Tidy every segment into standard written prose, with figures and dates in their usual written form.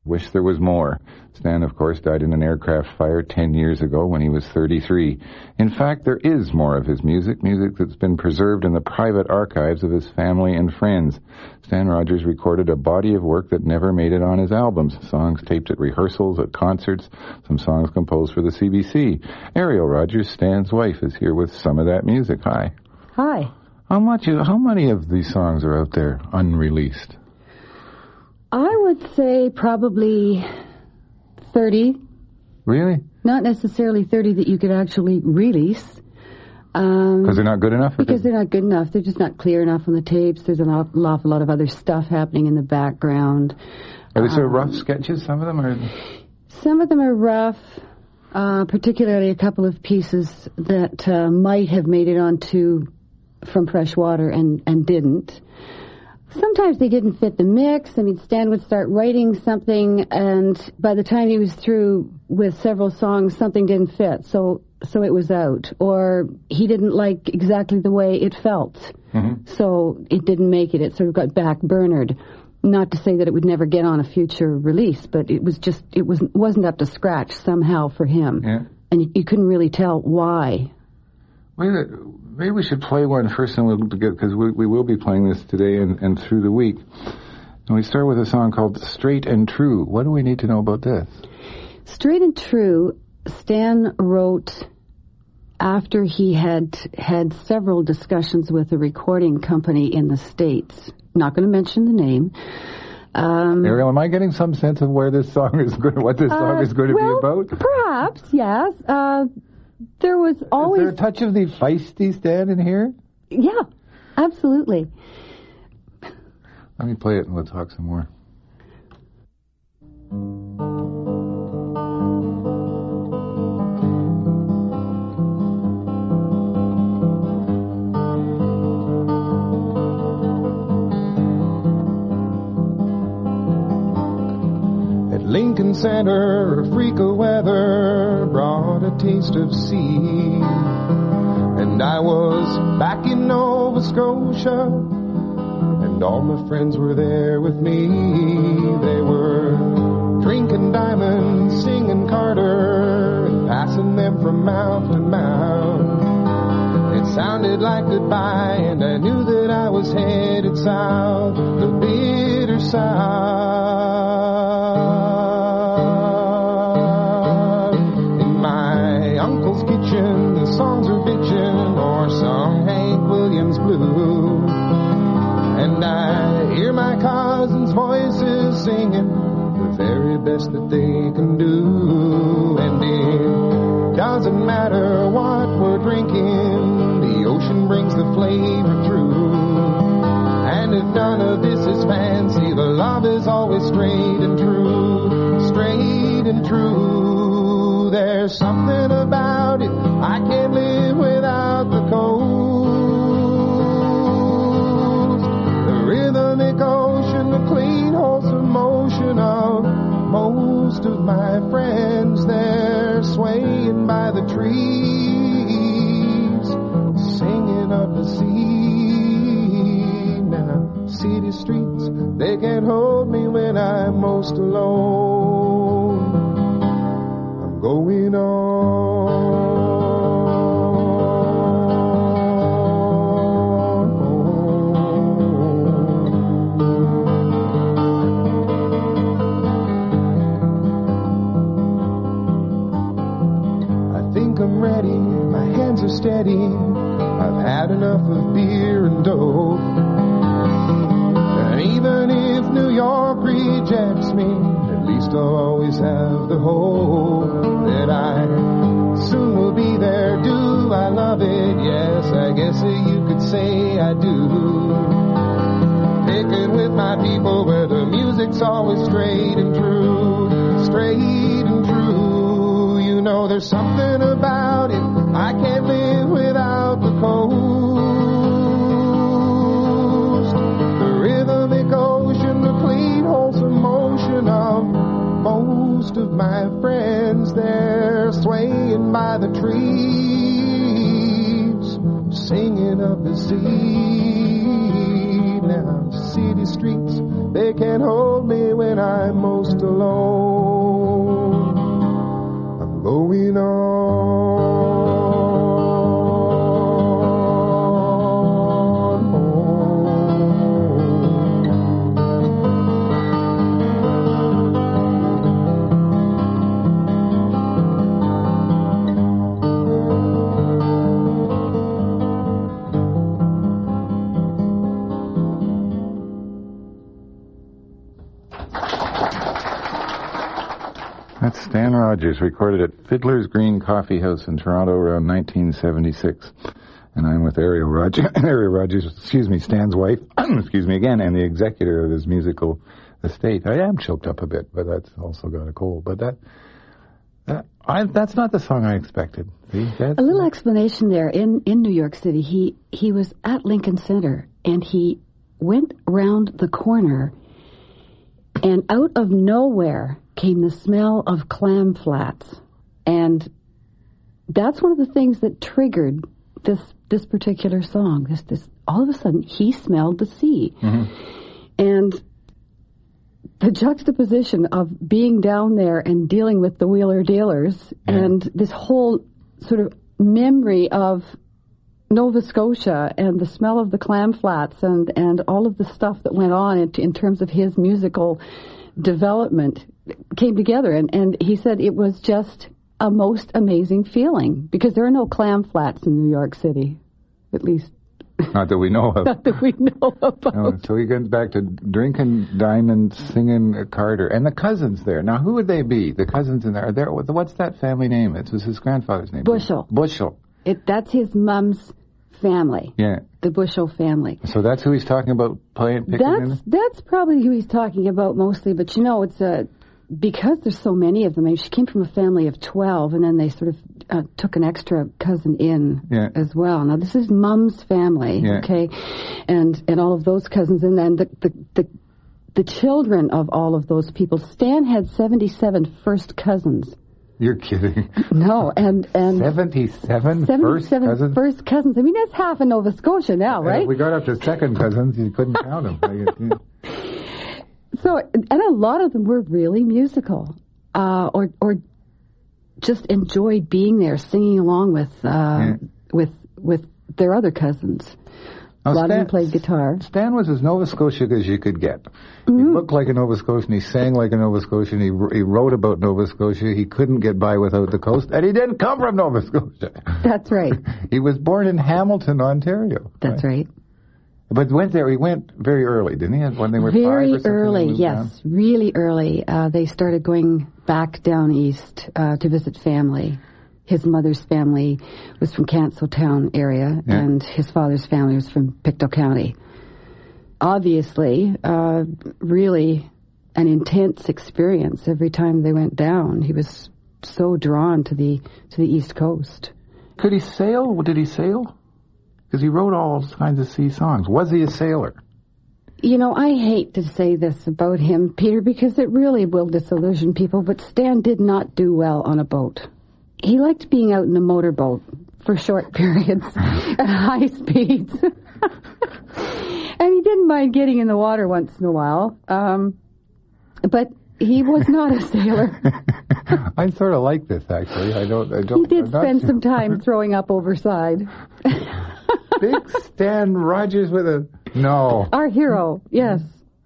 Wish There Was More. Stan, of course, died in an aircraft fire 10 years ago when he was 33. In fact, there is more of his music that's been preserved in the private archives of his family and friends. Stan Rogers recorded a body of work that never made it on his albums. Songs taped at rehearsals, at concerts, some songs composed for the CBC. Ariel Rogers, Stan's wife, is here with some of that music. Hi. Hi. How many of these songs are out there unreleased? I would say probably 30. Really? Not necessarily 30 that you could actually release. Because they're not good enough? Because they're not good enough. They're just not clear enough on the tapes. There's an awful lot of other stuff happening in the background. Are they sort of rough sketches, some of them? Some of them are rough, particularly a couple of pieces that might have made it onto From Fresh Water and didn't. Sometimes they didn't fit the mix. I mean, Stan would start writing something, and by the time he was through with several songs, something didn't fit, so it was out. Or he didn't like exactly the way it felt, so it didn't make it. It sort of got back-burnered. Not to say that it would never get on a future release, but it wasn't up to scratch somehow for him. Yeah. And you couldn't really tell why. Maybe we should play one first, and we'll get, because we will be playing this today and through the week. And we start with a song called Straight and True. What do we need to know about this? Straight and True, Stan wrote after he had several discussions with a recording company in the States. Not going to mention the name. Ariel, am I getting some sense of where this song is going, what this song is going to be about? Perhaps, yes. There was always... Is there a touch of the feisty Stan in here? Yeah, absolutely. Let me play it and we'll talk some more. Lincoln Center, a freak of weather brought a taste of sea. And I was back in Nova Scotia, and all my friends were there with me. They were drinking diamonds, singing Carter, and passing them from mouth to mouth. It sounded like goodbye, and I knew that I was headed south, the bitter south. The songs are bitchin' or some Hank Williams blue, and I hear my cousins' voices singing the very best that they can do. And it doesn't matter what we're drinking, the ocean brings the flavor through. And if none of this is fancy, the love is always straight and true, straight and true. There's something about it, I can't live without the coast. The rhythmic ocean, the clean, wholesome motion of most of my friends. They're swaying by the trees, singing of the sea. Now, city streets, they can't hold me when I'm most alone. Going on. I think I'm ready, my hands are steady. I've had enough of beer and dope. And even if New York rejects me, at least I'll always have the hope that I soon will be there. Do I love it? Yes, I guess you could say I do. Picking with my people where the music's always straight and true, straight and true. You know there's something about it, I can't live without the coast. The rhythmic ocean, the clean, wholesome motion of most of my friends. They're swaying by the trees, singing of the sea. Now, city streets, they can't hold me when I'm most left alone. I'm going on That's Stan Rogers, recorded at Fiddler's Green Coffee House in Toronto around 1976. And I'm with Ariel Rogers, Stan's wife, excuse me again, and the executor of his musical estate. I am choked up a bit, but that's also got a cold. But that's not the song I expected. See, a little explanation there. In New York City, he was at Lincoln Center, and he went round the corner, and out of nowhere came the smell of clam flats. And that's one of the things that triggered this particular song. This all of a sudden, he smelled the sea. Mm-hmm. And the juxtaposition of being down there and dealing with the wheeler dealers, and this whole sort of memory of Nova Scotia and the smell of the clam flats and all of the stuff that went on in terms of his musical development came together. And he said it was just a most amazing feeling, because there are no clam flats in New York City, at least. Not that we know of. Not that we know about. No, so he goes back to drinking diamonds, singing Carter, and the cousins there. Now, who would they be? The cousins in there. Are there? What's that family name? It was his grandfather's name. Bushell. Bushell. That's his mom's family. Yeah. The Bushell family. So that's who he's talking about That's probably who he's talking about mostly, but it's because there's so many of them. I mean, she came from a family of 12, and then they sort of took an extra cousin in as well. Now, this is Mom's family, okay, and all of those cousins, and then the children of all of those people. Stan had 77 first cousins. You're kidding. No, and 77 first cousins. I mean, that's half of Nova Scotia now, right? If we got up to second cousins, you couldn't count them. So, and a lot of them were really musical, or just enjoyed being there, singing along with their other cousins. A lot of them played guitar. Stan was as Nova Scotia as you could get. He looked like a Nova Scotian, he sang like a Nova Scotian, he wrote about Nova Scotia, he couldn't get by without the coast, and he didn't come from Nova Scotia. That's right. He was born in Hamilton, Ontario. That's right. But he went very early, didn't he? When they were very 5 or something? Very early, yes. Down? Really early. They started going back down east to visit family. His mother's family was from Canceltown area, and his father's family was from Pictou County. Obviously, really an intense experience every time they went down. He was so drawn to the East Coast. Could he sail? Did he sail? Because he wrote all kinds of sea songs. Was he a sailor? I hate to say this about him, Peter, because it really will disillusion people, but Stan did not do well on a boat. He liked being out in a motorboat for short periods at high speeds. And he didn't mind getting in the water once in a while. But he was not a sailor. I sort of like this, actually. I don't. He did spend some time throwing up overside. Big Stan Rogers with a... No. Our hero, yes.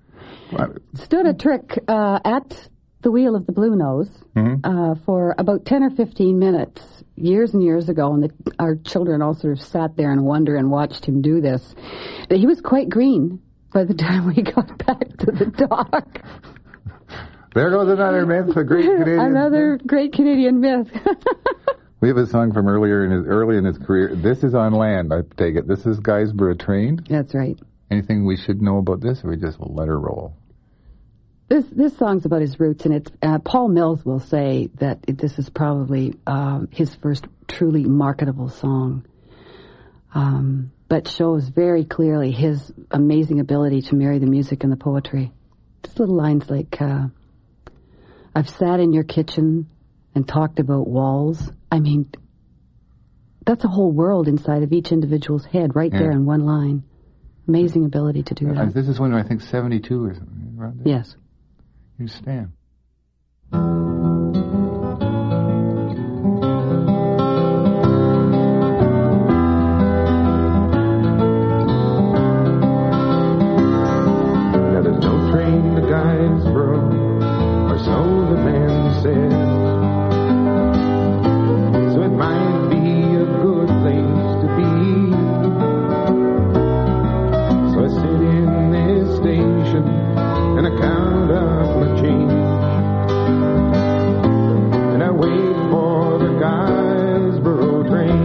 Stood a trick at the wheel of the Blue Nose for about 10 or 15 minutes, years and years ago, and our children all sort of sat there in wonder and watched him do this. He was quite green by the time we got back to the dock. There goes another myth, a great Canadian great Canadian myth. We have a song from early in his career. This is on land, I take it. This is Guysborough Train? That's right. Anything we should know about this, or we just will let her roll? This song's about his roots, and it's Paul Mills will say that this is probably his first truly marketable song, but shows very clearly his amazing ability to marry the music and the poetry. Just little lines like, I've sat in your kitchen and talked about walls. I mean, that's a whole world inside of each individual's head right there in one line. Amazing ability to do that. This is when I think 72 or something, right? Yes. You Stan. says. So it might be a good place to be. So I sit in this station and I count up my change. And I wait for the Guysborough train.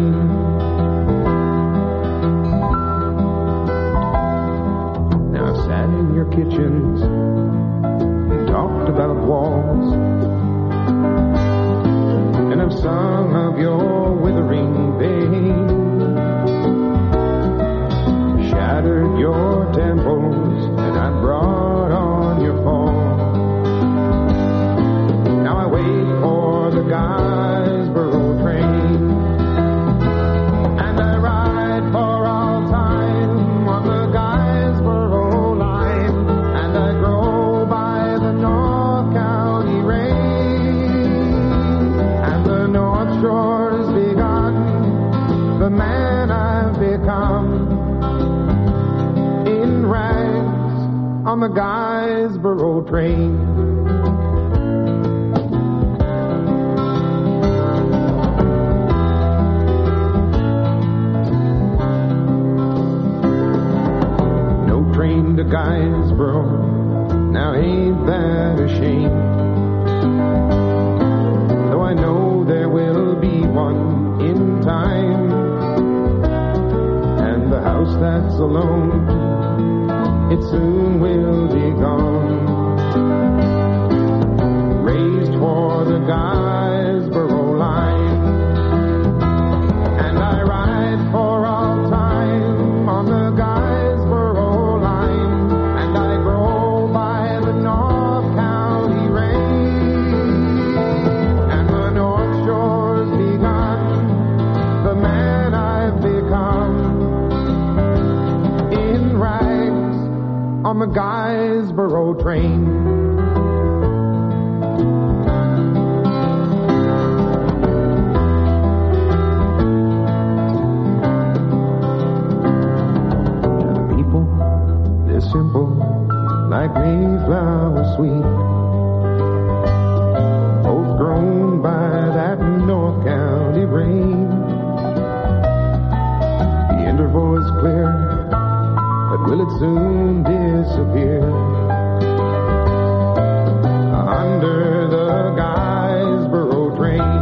Now I've sat in your kitchens and talked about walls, and I've sung of your withering veins, shattered your temples, and I brought on your fall. Now I wait for the Guysborough train, and I ride for all time on the Guysborough line, and I grow by the North County rain, and the North Shore's begun, the man I've become, in rags on the Guysborough train. To Guysborough, now ain't that a shame? Though I know there will be one in time, and the house that's alone, it soon will be gone. Raised for the Guysborough line, and I ride for all time on the Guysborough line, and I grow by the North County rain, and the North Shore's begun, the man I've become, in rags on the Guysborough train. Simple, like Mayflower sweet, both grown by that North County rain. The interval is clear, but will it soon disappear? Under the Guysborough train,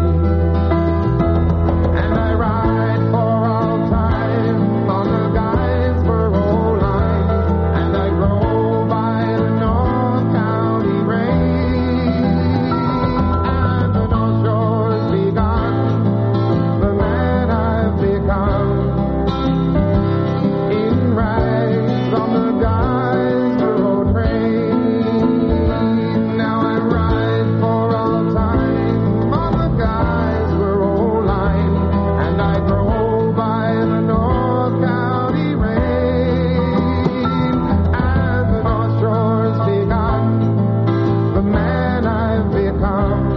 and I ride for all time on the Guysborough line, and I grow by the North County rain, and the North Shore's begun, the man I've become, in rags on the Guysborough train. Now I ride for all time on the Guysborough line, and I grow by the North County rain, and the North Shore's begun, the man I've become,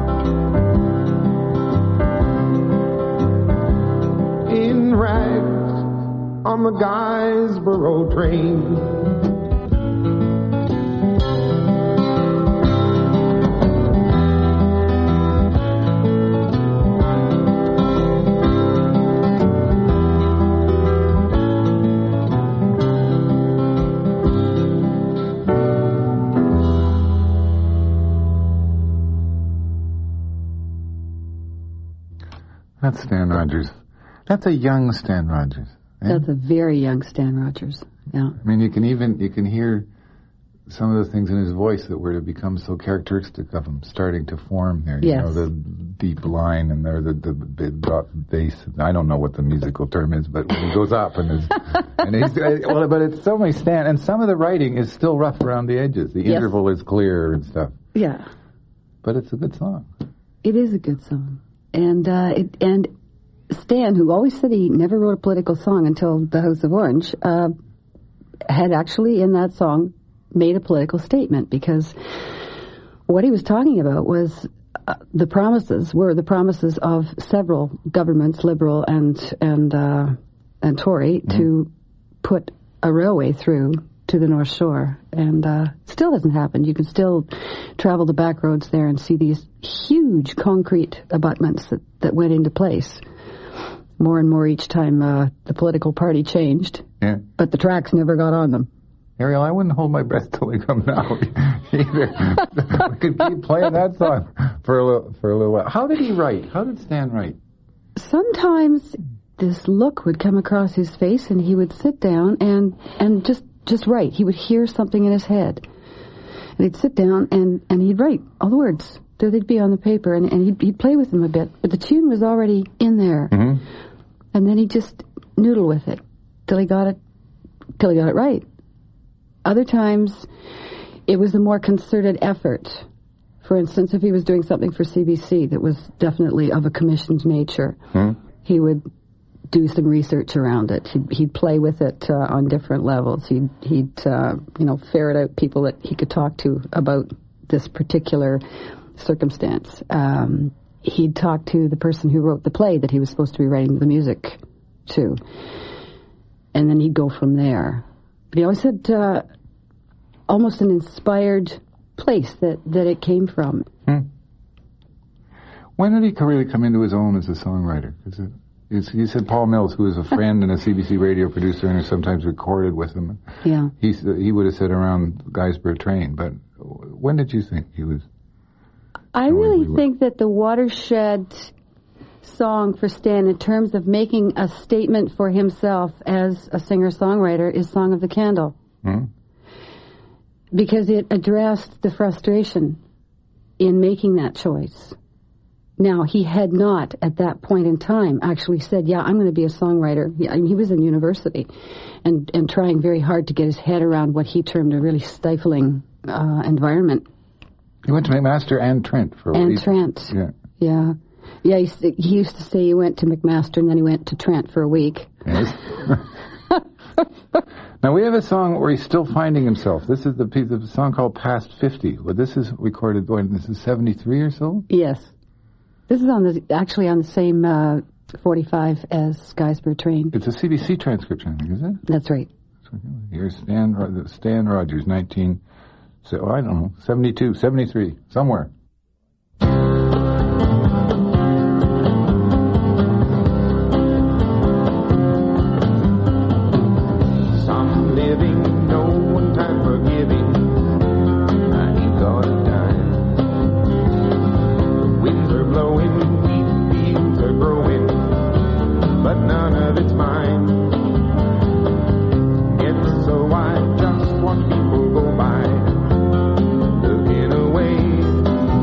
in rags on the Guysborough train. That's Stan Rogers. That's a young Stan Rogers. Eh? That's a very young Stan Rogers. Yeah. I mean, you can hear some of the things in his voice that were to become so characteristic of him starting to form there. You Yes. know, the deep line and there the big drop bass. I don't know what the musical term is, but when he goes up and is, and he's well, but it's so many Stan, and some of the writing is still rough around the edges. The Yes. interval is clear and stuff. Yeah. But it's a good song. It is a good song. And Stan, who always said he never wrote a political song until The House of Orange, had actually in that song made a political statement, because what he was talking about was the promises of several governments, Liberal and Tory, to put a railway through to the North Shore, and still hasn't happened. You can still travel the back roads there and see these huge concrete abutments that went into place. More and more each time the political party changed, but the tracks never got on them. Ariel, I wouldn't hold my breath till they come out either. We could keep playing that song for a little while. How did he write? How did Stan write? Sometimes this look would come across his face, and he would sit down and just write. He would hear something in his head, and he'd sit down and he'd write all the words. So they'd be on the paper, and he'd play with them a bit, but the tune was already in there. Mm-hmm. And then he'd just noodle with it till he got it right. Other times, it was a more concerted effort. For instance, if he was doing something for CBC that was definitely of a commissioned nature, he would do some research around it. He'd play with it on different levels. He'd ferret out people that he could talk to about this particular circumstance. He'd talk to the person who wrote the play that he was supposed to be writing the music to, and then he'd go from there. But he always had almost an inspired place that it came from. When did he really come into his own as a songwriter? You said Paul Mills, who was a friend and a CBC radio producer and who sometimes recorded with him. Yeah. He would have said around Guysborough Train, but when did you think he was... I really think that the watershed song for Stan, in terms of making a statement for himself as a singer-songwriter, is Song of the Candle. Because it addressed the frustration in making that choice. Now, he had not, at that point in time, actually said, I'm going to be a songwriter. He was in university and trying very hard to get his head around what he termed a really stifling environment. He went to McMaster and Trent for a week. And Trent. Yeah. Yeah, he used to say he went to McMaster and then he went to Trent for a week. Yes. Now, we have a song where he's still finding himself. This is the song called Past 50. Well, this is recorded, this is 73 or so? Yes. This is actually on the same 45 as Guysborough Train. It's a CBC transcription, I think, is it? That's right. Here's Stan Rogers, 72, 73, somewhere. Some living, no one time for giving. I ain't got a dime. The winds are blowing, wheat fields are growing, but none of it's mine. It's so I just watch people go by, looking away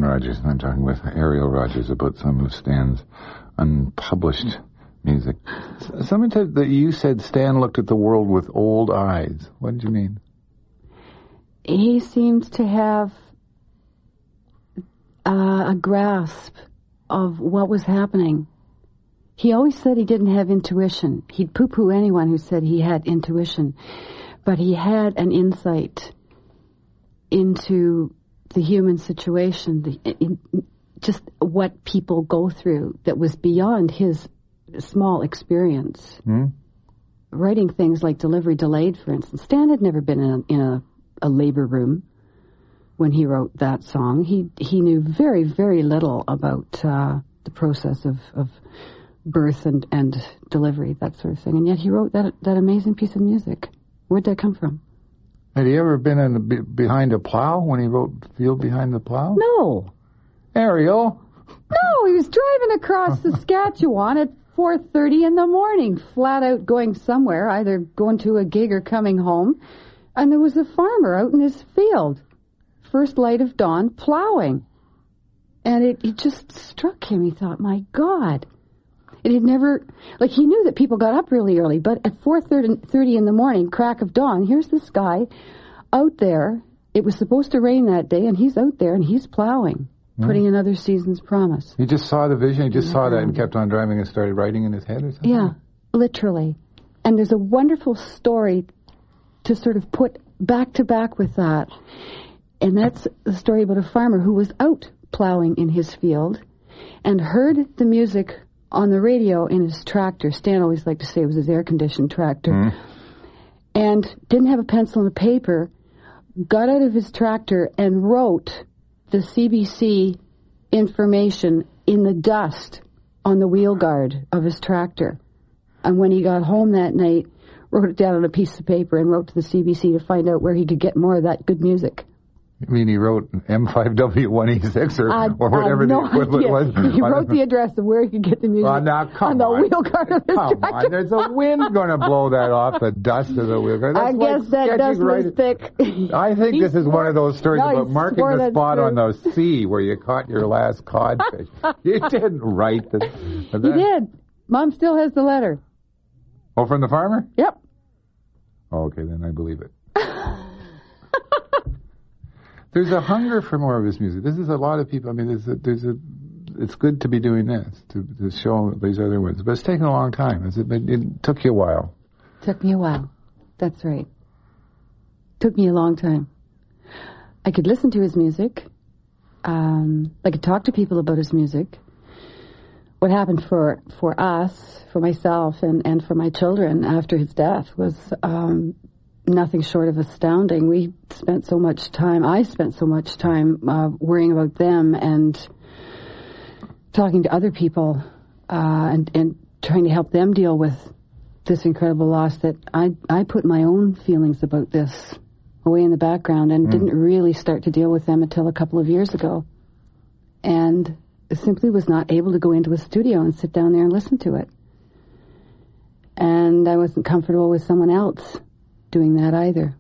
Rogers, and I'm talking with Ariel Rogers about some of Stan's unpublished music. Something that you said Stan looked at the world with old eyes. What did you mean? He seems to have a grasp of what was happening. He always said he didn't have intuition. He'd poo-poo anyone who said he had intuition. But he had an insight into the human situation, just what people go through that was beyond his small experience. Writing things like Delivery Delayed, for instance. Stan had never been in a labor room when he wrote that song. He knew very, very little about the process of birth and delivery, that sort of thing. And yet he wrote that amazing piece of music. Where'd that come from? Had he ever been behind a plow when he wrote Field Behind the Plow? No. Ariel? No, he was driving across Saskatchewan at 4:30 in the morning, flat out going somewhere, either going to a gig or coming home. And there was a farmer out in his field, first light of dawn, plowing. And it just struck him. He thought, my God. It had never, he knew that people got up really early, but at 4:30 in the morning, crack of dawn, here's this guy out there. It was supposed to rain that day, and he's out there, and he's plowing, putting in other season's promise. He just saw the vision, he just saw that and kept on driving and started writing in his head or something? Yeah, literally. And there's a wonderful story to sort of put back to back with that. And that's the story about a farmer who was out plowing in his field and heard the music on the radio in his tractor. Stan always liked to say it was his air-conditioned tractor. And didn't have a pencil and a paper, got out of his tractor and wrote the CBC information in the dust on the wheel guard of his tractor. And when he got home that night, wrote it down on a piece of paper and wrote to the CBC to find out where he could get more of that good music. You mean he wrote M5W1E6 or whatever the equivalent was? He wrote the address of where he could get the music on the wheel guard of his tractor. Come on, there's a wind going to blow that off the dust of the wheel guard. I guess that dust was thick. I think this is one of those stories about marking the spot on the sea where you caught your last codfish. You didn't write that. You did. Mom still has the letter. Oh, from the farmer? Yep. Oh, okay, then I believe it. There's a hunger for more of his music. This is a lot of people. I mean, it's good to be doing this, to show these other ones. But it's taken a long time. It took you a while. Took me a while. That's right. Took me a long time. I could listen to his music. I could talk to people about his music. What happened for us, for myself, and for my children after his death was nothing short of astounding. I spent so much time worrying about them and talking to other people and trying to help them deal with this incredible loss that I put my own feelings about this away in the background and didn't really start to deal with them until a couple of years ago. And simply was not able to go into a studio and sit down there and listen to it. And I wasn't comfortable with someone else doing that either.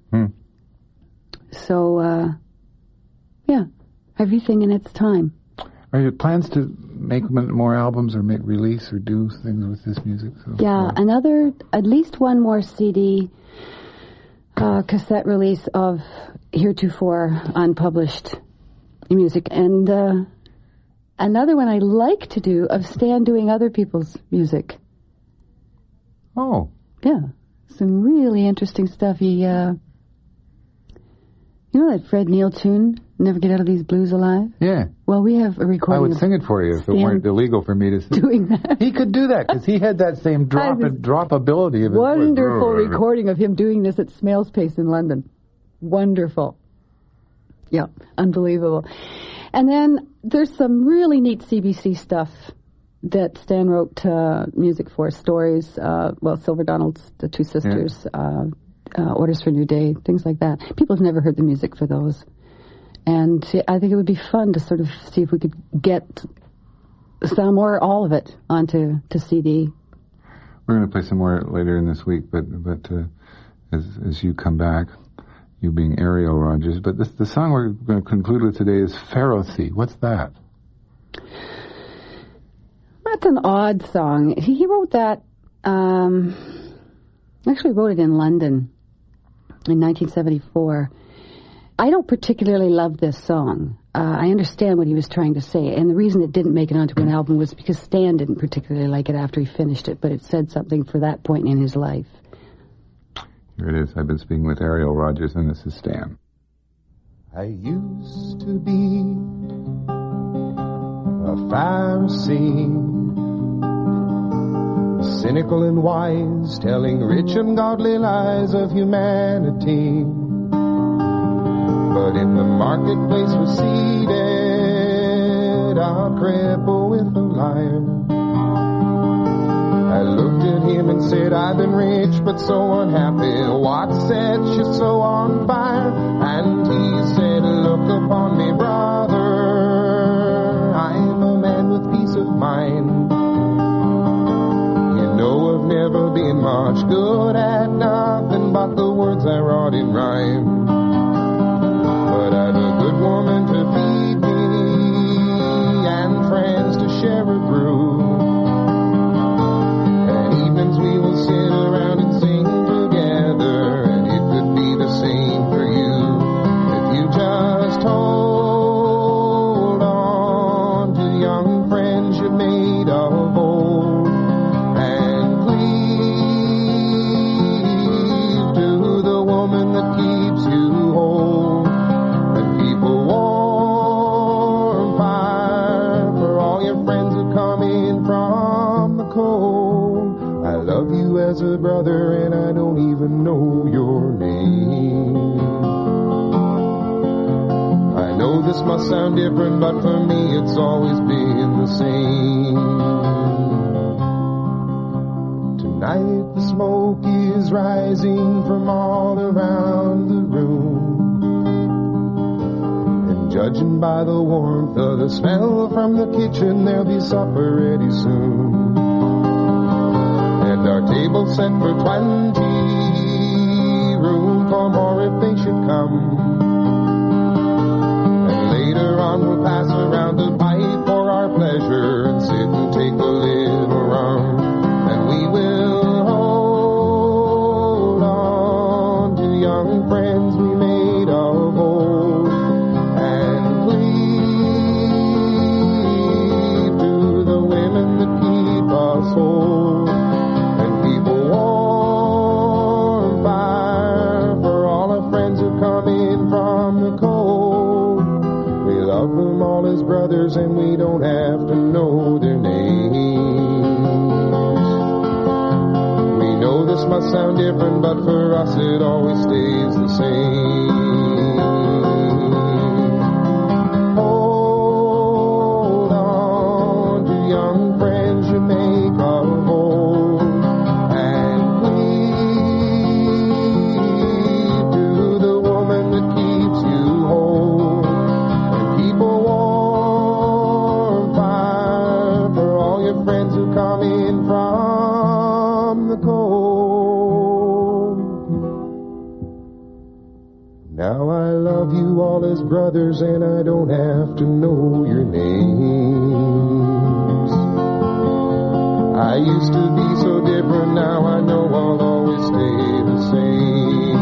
So, everything in its time. Are your plans to make more albums or release or do things with this music? At least one more CD, cassette release of heretofore unpublished music. And another one I like to do of Stan doing other people's music. Oh. Yeah. Some really interesting stuff. He, you know that Fred Neil tune, Never Get Out of These Blues Alive? Yeah. Well, we have a recording. I would sing it for you if it weren't illegal for me to sing. Doing that. He could do that because he had that same drop ability of his wonderful recording of him doing this at Smales Pace in London. Wonderful. Yeah, unbelievable. And then there's some really neat CBC stuff that Stan wrote music for, stories, Silver Donald's The Two Sisters, Orders for New Day, things like that. People have never heard the music for those. And I think it would be fun to sort of see if we could get some or all of it onto CD. We're going to play some more later in this week, but as you come back, You being Ariel Rogers. But the song we're going to conclude with today is Pharisee. What's that? That's an odd song. He wrote that, actually wrote it in London in 1974. I don't particularly love this song. I understand what he was trying to say, and the reason it didn't make it onto an album was because Stan didn't particularly like it after he finished it, but it said something for that point in his life. Here it is. I've been speaking with Ariel Rogers, and this is Stan. I used to be a Pharisee, cynical and wise, telling rich and godly lies of humanity. But in the marketplace was seated a cripple with a liar. I looked at him and said, I've been rich but so unhappy. What sets you so on fire? And he said, look upon me, brother. I'm a man with peace of mind. You know I've never been much good at nothing but the words I wrote in rhyme. But I've a good woman to feed me and friends to share a brew. We will sit around and sing together, and it could be the same for you if you just hold on to the young friends you made of old, and cleave to the woman that keeps you whole, and keep a warm fire for all your friends who come in from the cold. I love you as a brother and I don't even know your name. I know this must sound different, but for me it's always been the same. Tonight the smoke is rising from all around the room, and judging by the warmth of the smell from the kitchen, there'll be supper ready soon. Our table set for 20, room for more if they should come. And later on we'll pass around a pipe for our pleasure and sit and take a little rum. And we will hold on to young friends we made of old, and cleave to the women that keep us whole. Brothers, and we don't have to know their names. We know this must sound different, but for us it always stays the same. Hold on to young friends you make of old, and cleave to the woman that keeps you whole, and keep a friends who come in from the cold. Now I love you all as brothers, and I don't have to know your names. I used to be so different, now I know I'll always stay the same.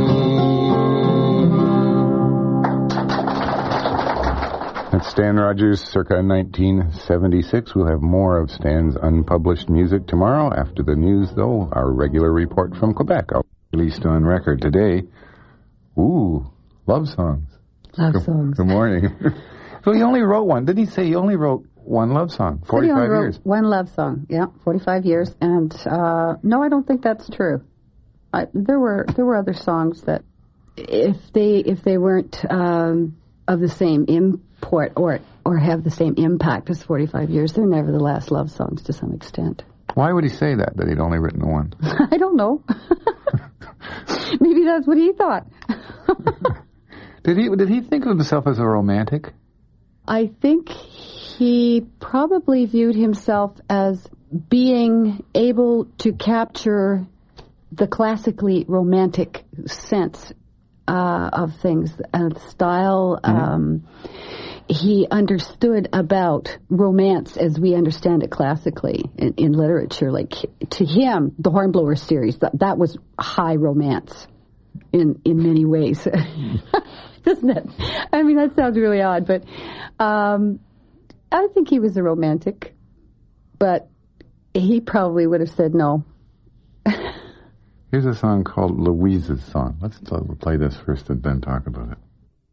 That's Stan Rogers, circa 1976. We'll have more of Stan's unpublished music tomorrow. After the news, though, our regular report from Quebec, released on record today. Ooh, love songs. Love songs. Good morning. So he only wrote one. Did he say he only wrote one love song? 45 years. One love song, yeah, 45 years. And no, I don't think that's true. There were other songs that, if they weren't of the same import or have the same impact as 45 years, they're nevertheless love songs to some extent. Why would he say that he'd only written one? I don't know. Maybe that's what he thought. Did he think of himself as a romantic? I think he probably viewed himself as being able to capture the classically romantic sense of things, style. He understood about romance as we understand it classically in literature. Like, to him, the Hornblower series, that was high romance in many ways. Doesn't it? I mean, that sounds really odd, but I think he was a romantic, but he probably would have said no. Here's a song called Louise's Song. Let's play this first and then talk about it.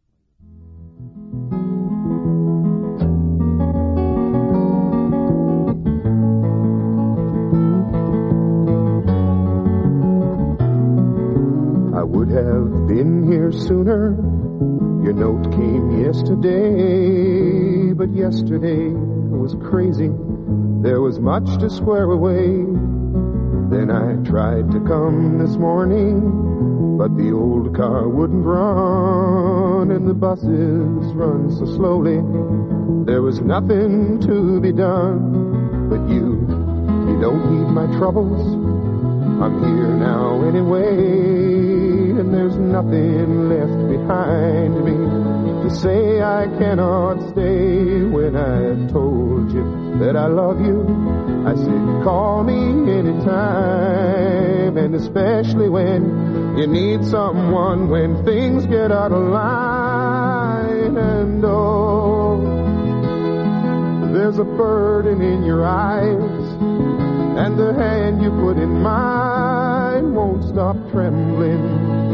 I would have been here sooner. Your note came yesterday, but yesterday was crazy. There was much to square away. Then I tried to come this morning, but the old car wouldn't run, and the buses run so slowly. There was nothing to be done, but you don't need my troubles. I'm here now anyway, and there's nothing left behind me to say I cannot stay. When I've told you that I love you, I said call me anytime, and especially when you need someone, when things get out of line. And oh, there's a burden in your eyes, and the hand you put in mine won't stop trembling.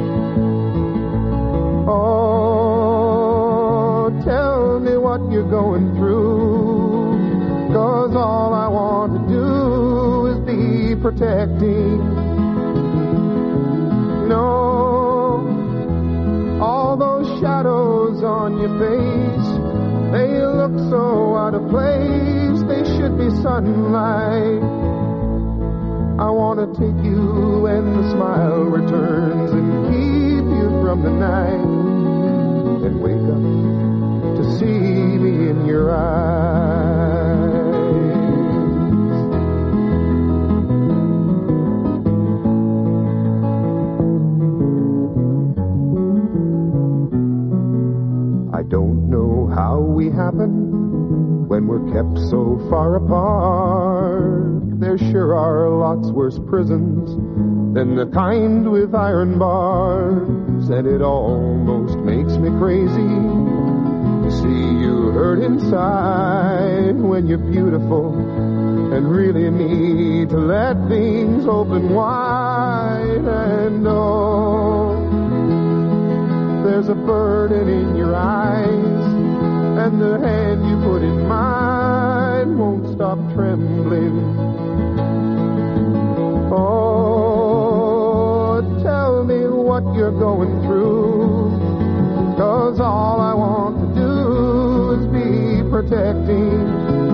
Oh, tell me what you're going through, 'cause all I want to do is be protecting. No, all those shadows on your face, they look so out of place. They should be sunlight. I want to take you when the smile returns and keep you from the night, and wake up to see me in your eyes. I don't know how we happen when we're kept so far apart. There sure are lots worse prisons than the kind with iron bars, and it almost makes me crazy to see you hurt inside when you're beautiful and really need to let things open wide. And oh, there's a burden in your eyes, and the hand you put in mine won't stop trembling. Oh, tell me what you're going through, 'cause all I want to do is be protecting.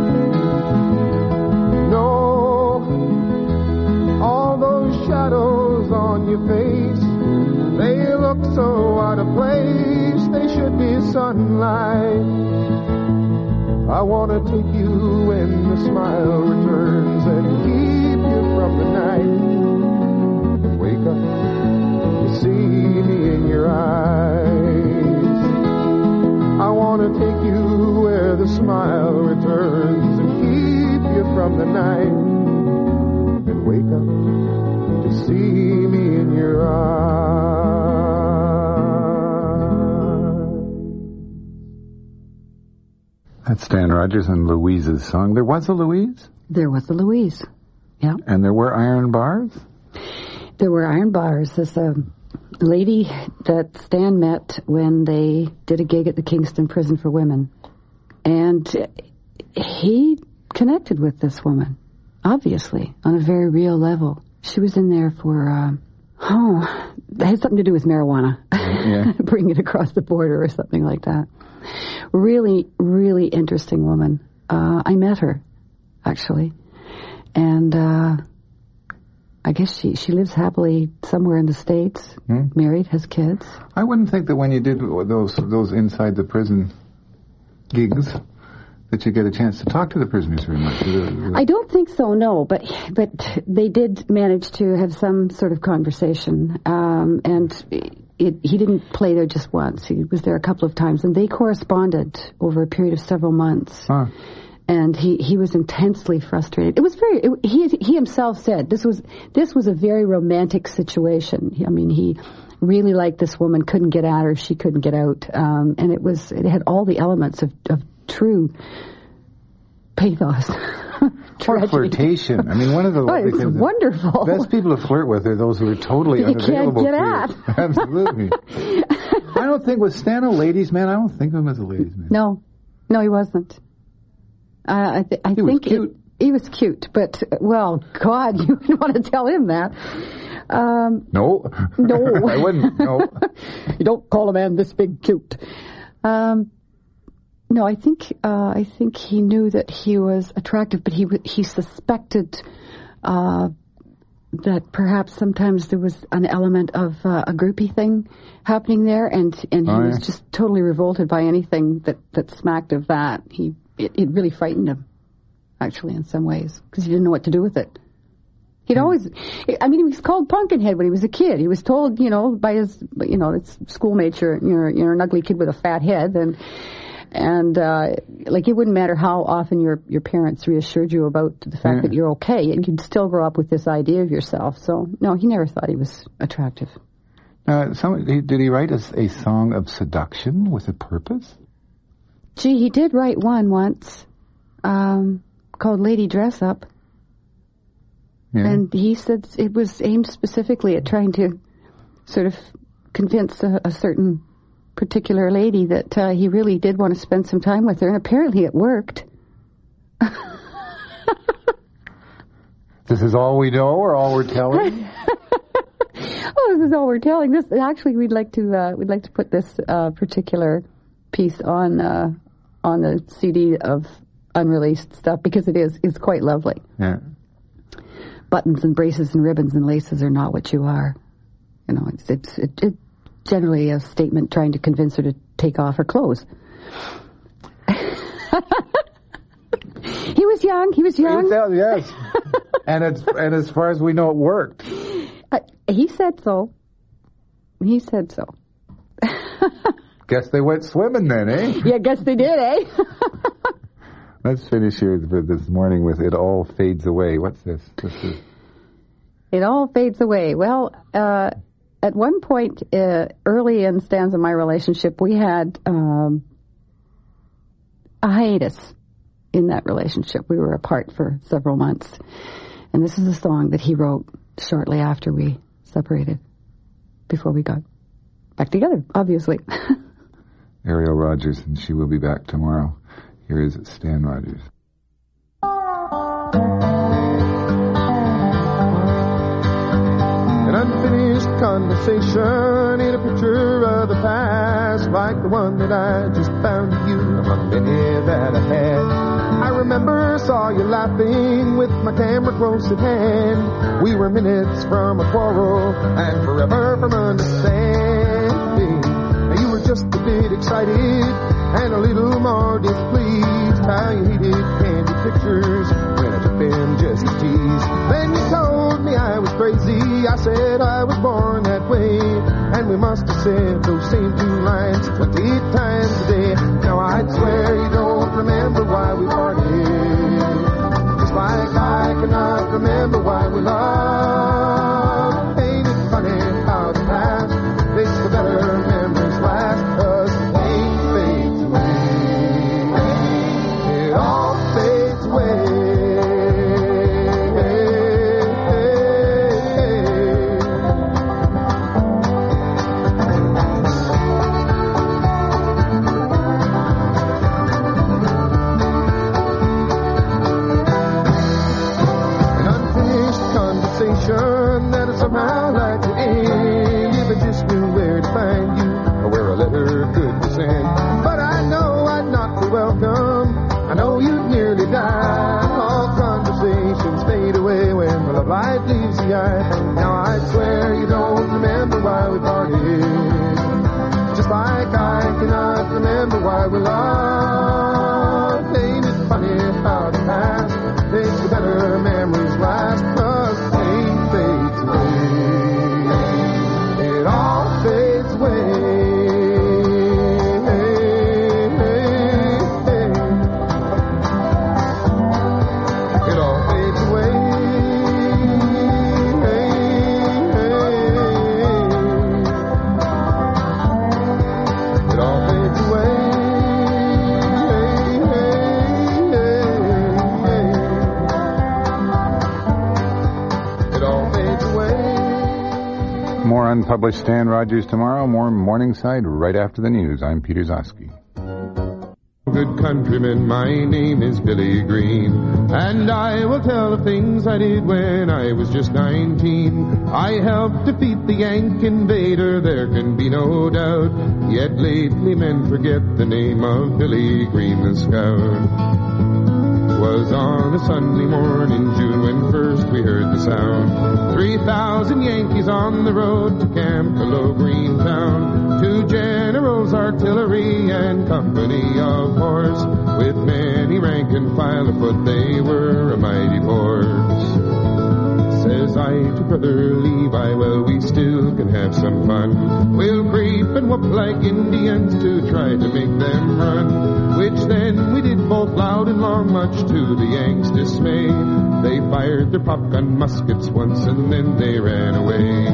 No, all those shadows on your face, they look so out of place. They should be sunlight. I want to take you when the smile returns and keep you from the night, and wake up to see me in your eyes. I want to take you where the smile returns and keep you from the night, and wake up to see me in your eyes. That's Stan Rogers and Louise's Song. There was a Louise? There was a Louise, yeah. And there were iron bars? There were iron bars. There's a lady that Stan met when they did a gig at the Kingston Prison for Women. And he connected with this woman, obviously, on a very real level. She was in there for, it had something to do with marijuana. Yeah. Bring it across the border or something like that. Really, really interesting woman. I met her, actually. And I guess she lives happily somewhere in the States, married, has kids. I wouldn't think that when you did those inside the prison gigs that you get a chance to talk to the prisoners very much. I don't think so, no, but they did manage to have some sort of conversation. And he didn't play there just once. He was there a couple of times, and they corresponded over a period of several months. Huh. And he was intensely frustrated. It was he himself said this was a very romantic situation. He really liked this woman, couldn't get at her, she couldn't get out, and it had all the elements of true pathos. Or flirtation. I mean, one of the it's wonderful. best people to flirt with are those who are totally unavailable. You can't get at. Absolutely. I don't think, was Stan a ladies' man? I don't think of him as a ladies' man. No, he wasn't. I think was cute. He was cute, but, well, God, you wouldn't want to tell him that. No. I wouldn't, no. You don't call a man this big cute. No, I think he knew that he was attractive, but he suspected that perhaps sometimes there was an element of a groupie thing happening there, and he was just totally revolted by anything that smacked of that. It really frightened him, actually, in some ways, because he didn't know what to do with it. He was called Pumpkinhead when he was a kid. He was told, by his, his schoolmates, you're an ugly kid with a fat head, and it wouldn't matter how often your parents reassured you about the fact that you're okay, and you'd still grow up with this idea of yourself. So, no, he never thought he was attractive. Did he write a song of seduction with a purpose? Gee, he did write one once, called Lady Dress Up. Yeah. And he said it was aimed specifically at trying to sort of convince a certain particular lady that he really did want to spend some time with her, and apparently it worked. This is all we know, or all we're telling? Oh, this is all we're telling. This actually, we'd like to put this particular piece on the CD of unreleased stuff, because it's quite lovely. Yeah. Buttons and braces and ribbons and laces are not what you are. It's generally a statement trying to convince her to take off her clothes. He was young. Yes. and as far as we know, it worked. He said so. Guess they went swimming then, eh? Yeah, guess they did, eh? Let's finish here this morning with It All Fades Away. What's this? It All Fades Away. Well, at one point, early in Stan's and my relationship, we had a hiatus in that relationship. We were apart for several months. And this is a song that he wrote shortly after we separated, before we got back together, obviously. Ariel Rogers, and she will be back tomorrow. Here is Stan Rogers. An unfinished conversation in a picture of the past, like the one that I just found of you among many that I had. I remember saw you laughing with my camera close at hand. We were minutes from a quarrel and forever from understanding. You were just a bit excited and a little more displeased how you hated candy pictures when I took them just to tease. Then you told me I was crazy. I said I was born that way, and we must have said those same two lines 20 times a day. Now I'd swear you don't remember why we parted, just like I cannot remember why we loved. Ain't it funny how the past makes the better memories last? 'Cause the pain fades away, it all fades away. That I somehow like to end, if I just knew where to find you or where a letter could be sent. But I know I'd not be welcome. I know you'd nearly die. All conversations fade away when the love light leaves the eye. Now I swear you don't remember why we parted, just like I cannot remember why we loved. Ain't it funny how the past makes the better memories last? 'Cause pain fades away, it all fades away. unpublished Stan Rogers tomorrow. More Morningside right after the news. I'm Peter Zosky. Good countrymen, my name is Billy Green, and I will tell of things I did when I was just 19. I helped defeat the Yank invader, there can be no doubt, yet lately men forget the name of Billy Green the Scout. Was on a Sunday morning, June, when first we heard the sound. 3,000 Yankees on the road to Camp Below Greentown. 2 generals, artillery, and company of horse. With many rank and file afoot, they were a mighty force. Says I to Brother Levi, well, we still can have some fun. We'll creep and whoop like Indians to try to make them run. Which then we did both loud and long, much to the Yanks' dismay. They fired their popgun muskets once and then they ran away.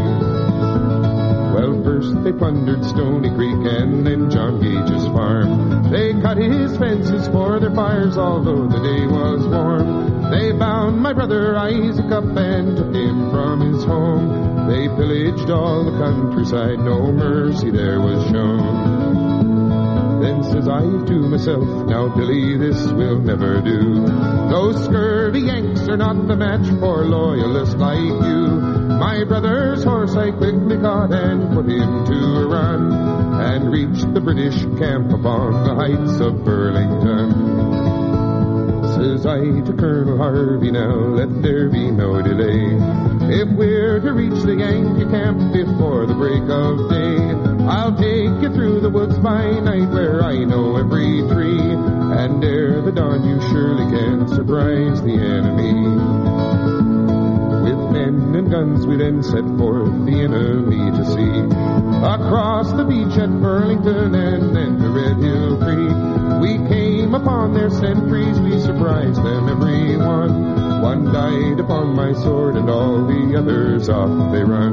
Well, first they plundered Stony Creek and then John Gage's farm. They cut his fences for their fires, although the day was warm. They bound my brother Isaac up and took him from his home. They pillaged all the countryside, no mercy there was shown. Then says I to myself, now Billy, this will never do. Those scurvy Yanks are not the match for loyalists like you. My brother's horse I quickly caught and put him to a run, and reached the British camp upon the heights of Burlington. Says I to Colonel Harvey, now let there be no delay. If we're to reach the Yankee camp before the break of day, I'll take you through the woods by night where I know every tree, and ere the dawn you surely can surprise the enemy. With men and guns we then set forth the enemy to see, across the beach at Burlington and then to Red Hill Creek. We came upon their sentries, we surprised them every one. One died upon my sword and all the others off they run.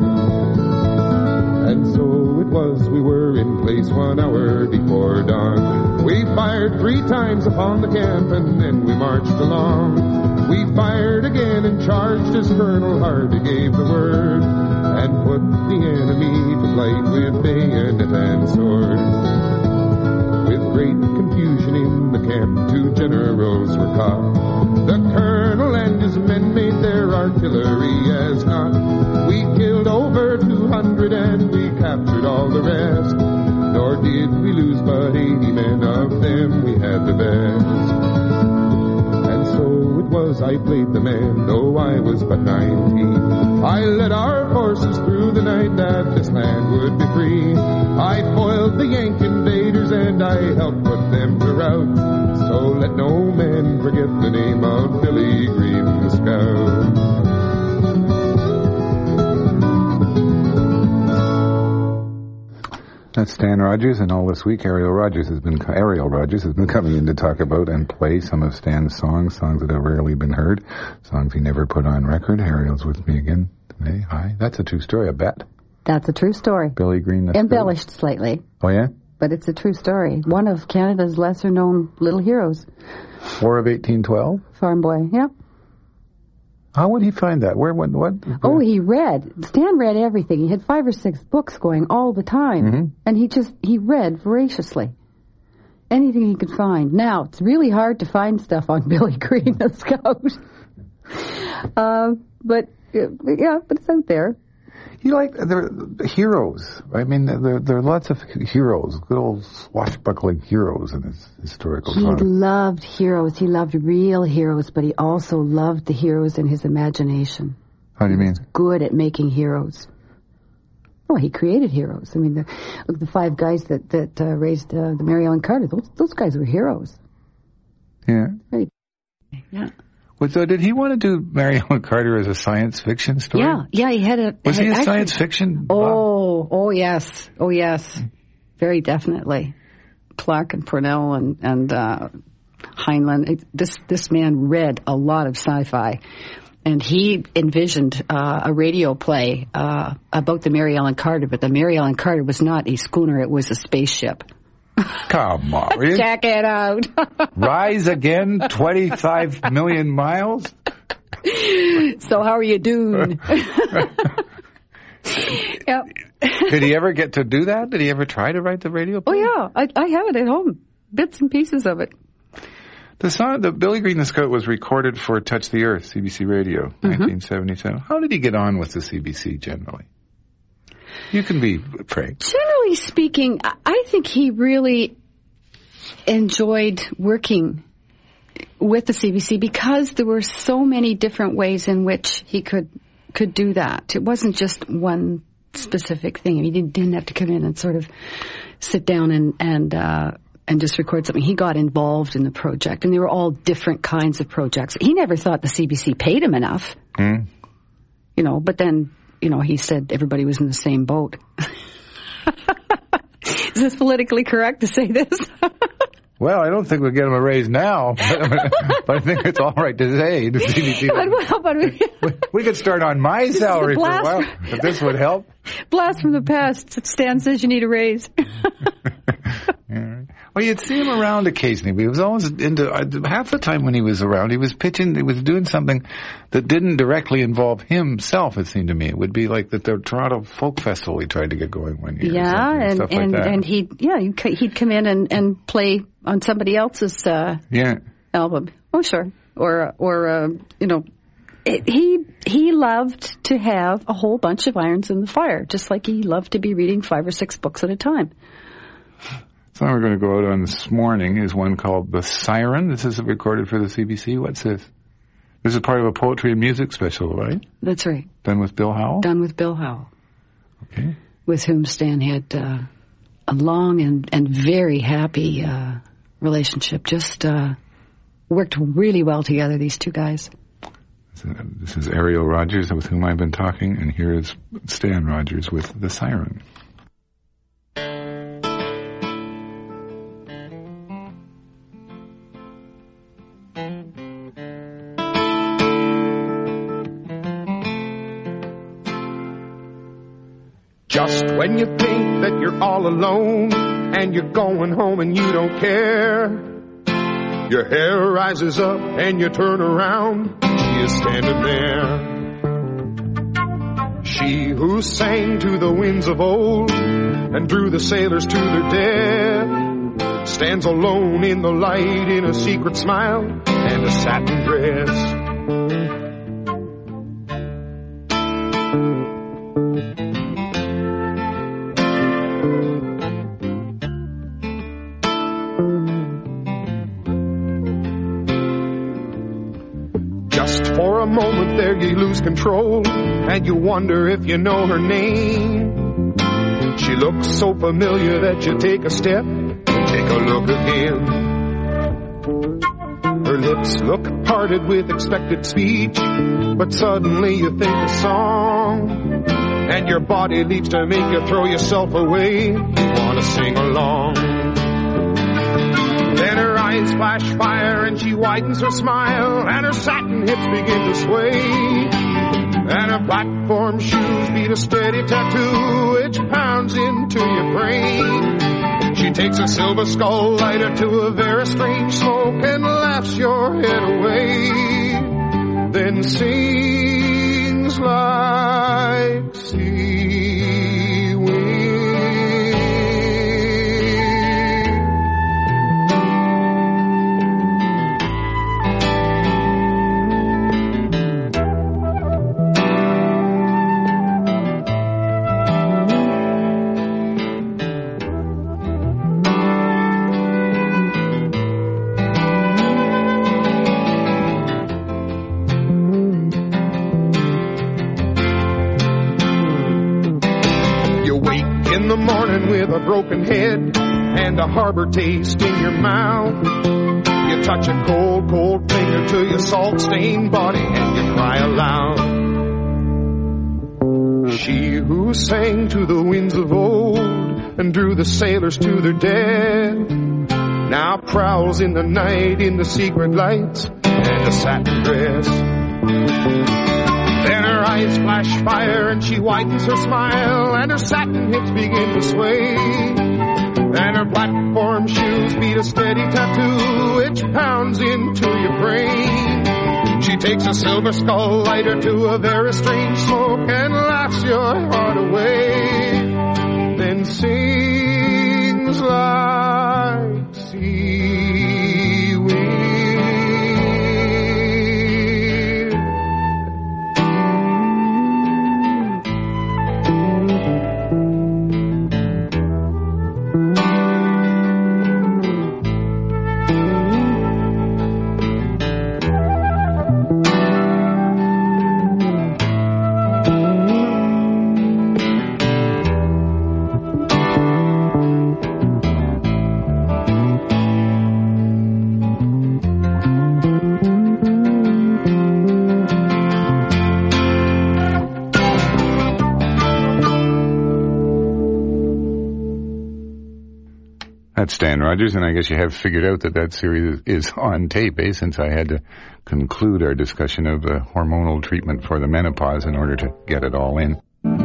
And so it was we were in place 1 hour before dawn. We fired 3 times upon the camp and then we marched along. We fired again and charged as Colonel Harvey gave the word, and put the enemy to flight with bayonet and sword. With great confusion in the camp, 2 generals were caught. The colonel and his men made their artillery as naught. We killed over 200 and we captured all the rest. Nor did we lose but 80 men, of them we had the best. And so it was I played the man, though I was but 19. I led our forces through the night that this land would be free. I foiled the Yank invaders and I helped put them to rout. So let no man forget the name of Billy Green the Scout. That's Stan Rogers, and all this week Ariel Rogers has been coming in to talk about and play some of Stan's songs that have rarely been heard, songs he never put on record. Ariel's with me again today. Hi. That's a true story, I bet. That's a true story. Billy Green. Embellished slightly. Oh, yeah? But it's a true story. One of Canada's lesser-known little heroes. War of 1812? Farm boy, yeah. How would he find that? What? Oh, he read. Stan read everything. He had 5 or 6 books going all the time. Mm-hmm. And he read voraciously. Anything he could find. Now, it's really hard to find stuff on Billy Green the Scout. But it's out there. They're heroes. I mean, there are lots of heroes, good old swashbuckling heroes in his historical songs. He loved heroes. He loved real heroes, but he also loved the heroes in his imagination. How do you mean? He was good at making heroes. Well, he created heroes. I mean, the 5 guys that raised the Mary Ellen Carter, those guys were heroes. Yeah. Right. Yeah. Well, so did he want to do Mary Ellen Carter as a science fiction story? Yeah, he had a... Was he a science fiction? Oh, yes. Oh, yes. Very definitely. Clark and Purnell and Heinlein. This man read a lot of sci-fi. And he envisioned a radio play about the Mary Ellen Carter, but the Mary Ellen Carter was not a schooner, it was a spaceship. Come on. Really? Check it out. Rise again, 25 million miles? So how are you doing? Yep. Did he ever get to do that? Did he ever try to write the radio play? Oh, yeah. I have it at home. Bits and pieces of it. The song, the Billy Green the Scout, was recorded for Touch the Earth, CBC Radio, 1977. How did he get on with the CBC generally? You can be frank. Generally speaking, I think he really enjoyed working with the CBC because there were so many different ways in which he could do that. It wasn't just one specific thing. He didn't have to come in and sort of sit down and just record something. He got involved in the project, and they were all different kinds of projects. He never thought the CBC paid him enough, but then, he said everybody was in the same boat. Is this politically correct to say this? Well, I don't think we'll get him a raise now, but I think it's all right to say. The CBC we could start on my salary for a while, if this would help. Blast from the past. Stan says you need a raise. Well, you'd see him around occasionally, but he was always into, half the time when he was around, he was pitching, he was doing something that didn't directly involve himself, it seemed to me. It would be like the Toronto Folk Festival he tried to get going one year. Yeah, and stuff like that. And he'd come in and play on somebody else's album. Oh, sure. He loved to have a whole bunch of irons in the fire, just like he loved to be reading 5 or 6 books at a time. The song we're going to go out on this morning is one called The Siren. This is recorded for the CBC. What's this? This is part of a poetry and music special, right? That's right. Done with Bill Howell? Done with Bill Howell. Okay. With whom Stan had a long and very happy relationship. Just worked really well together, these two guys. This is Ariel Rogers, with whom I've been talking, and here is Stan Rogers with The Siren. Just when you think that you're all alone and you're going home and you don't care, your hair rises up and you turn around, she is standing there. She who sang to the winds of old and drew the sailors to their death stands alone in the light in a secret smile and a satin dress. For a moment there you lose control and you wonder if you know her name. She looks so familiar that you take a step and take a look again. Her lips look parted with expected speech, but suddenly you think a song and your body leaps to make you throw yourself away. You want to sing along. Then her eyes flash fire and she widens her smile and her satin hips begin to sway and her platform shoes beat a steady tattoo which pounds into your brain. She takes a silver skull lighter to a very strange smoke and laughs your head away, then sings like seaweed. With a broken head and a harbor taste in your mouth, you touch a cold, cold finger to your salt-stained body and you cry aloud. She who sang to the winds of old and drew the sailors to their death now prowls in the night in the secret lights and a satin dress. Then her eyes flash fire and she widens her smile and her satin hips begin to sway and her platform shoes beat a steady tattoo which pounds into your brain. She He takes a silver skull lighter to a very strange smoke and laughs your heart away. Then sings like seaweed. That's Stan Rogers, and I guess you have figured out that series is on tape, since I had to conclude our discussion of the hormonal treatment for the menopause in order to get it all in.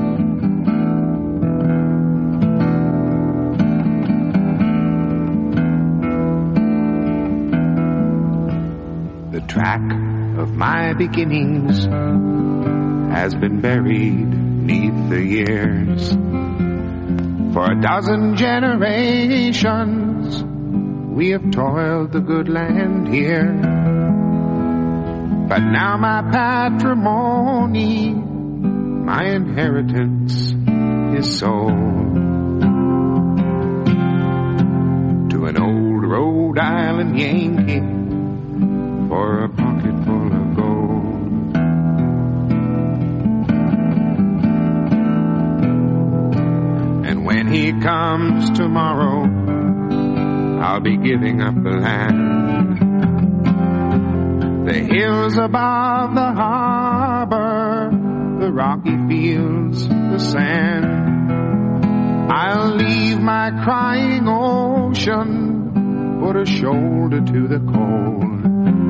The track of my beginnings has been buried 'neath the years. For a dozen generations we have toiled the good land here. But now my patrimony, my inheritance, is sold to an old Rhode Island Yankee for a pocket full of gold. And when he comes tomorrow, I'll be giving up the land. The hills above the harbor, the rocky fields, the sand. I'll leave my crying ocean, put a shoulder to the cold,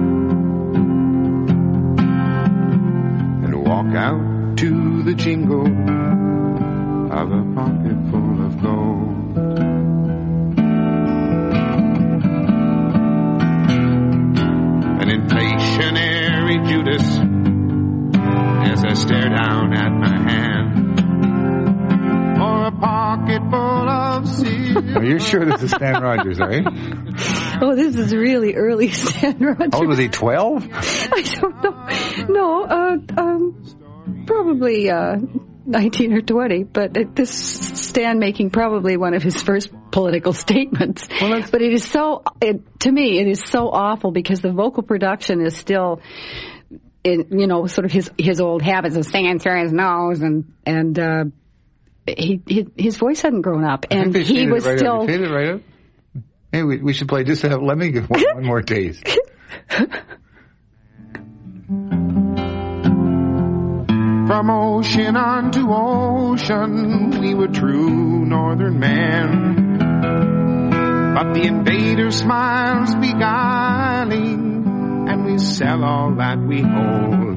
and walk out to the jingle of a pocket full of gold. An inflationary Judas as I stare down at my hand for a pocket full of silver. Are you sure this is Stan Rogers, right? Oh, this is really early Stan Rogers. How old was he, 12? I don't know. No, probably 19 or 20, but this Stan making probably one of his first political statements. Well, but it is so, to me, it is so awful because the vocal production is still, sort of his old habits of singing through his nose, and his voice hadn't grown up, and he was still. Fade it right up. Hey, we should play just to have. Let me give one more taste. From ocean unto ocean, we were true northern men. But the invader smiles beguiling, and we sell all that we hold.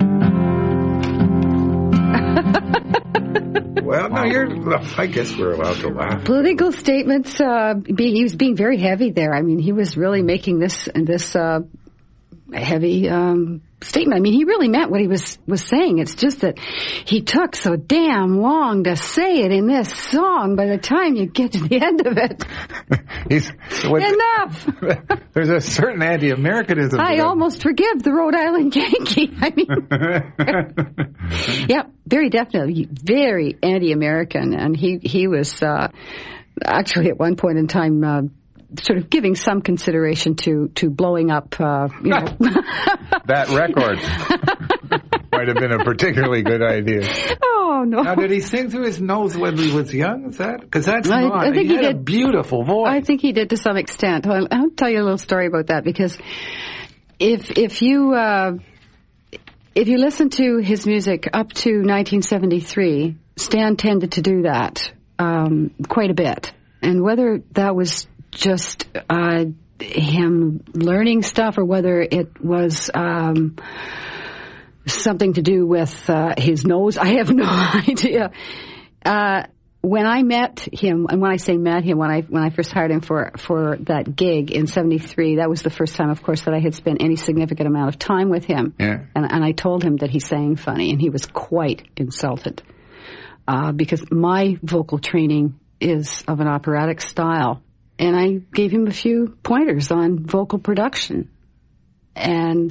Well, no, I guess we're allowed to laugh. Political statements, he was being very heavy there. I mean, he was really making this heavy statement. I mean, he really meant what he was saying. It's just that he took so damn long to say it in this song. By the time you get to the end of it, enough. There's a certain anti-Americanism. I almost forgive the Rhode Island Yankee. I mean, yeah, very definitely, very anti-American, and he was actually at one point in time. Sort of giving some consideration to blowing up, that record might have been a particularly good idea. Oh no! Now, did he sing through his nose when he was young? Is that because that's not? I think he had a beautiful voice. I think he did to some extent. I'll tell you a little story about that because if you listen to his music up to 1973, Stan tended to do that quite a bit, and whether that was just him learning stuff or whether it was something to do with his nose, I have no idea. when I met him, and when I say met him, when I first hired him for that gig in '73, that was the first time, of course, that I had spent any significant amount of time with him. Yeah. And I told him that he sang funny, and he was quite insulted because my vocal training is of an operatic style, and I gave him a few pointers on vocal production. And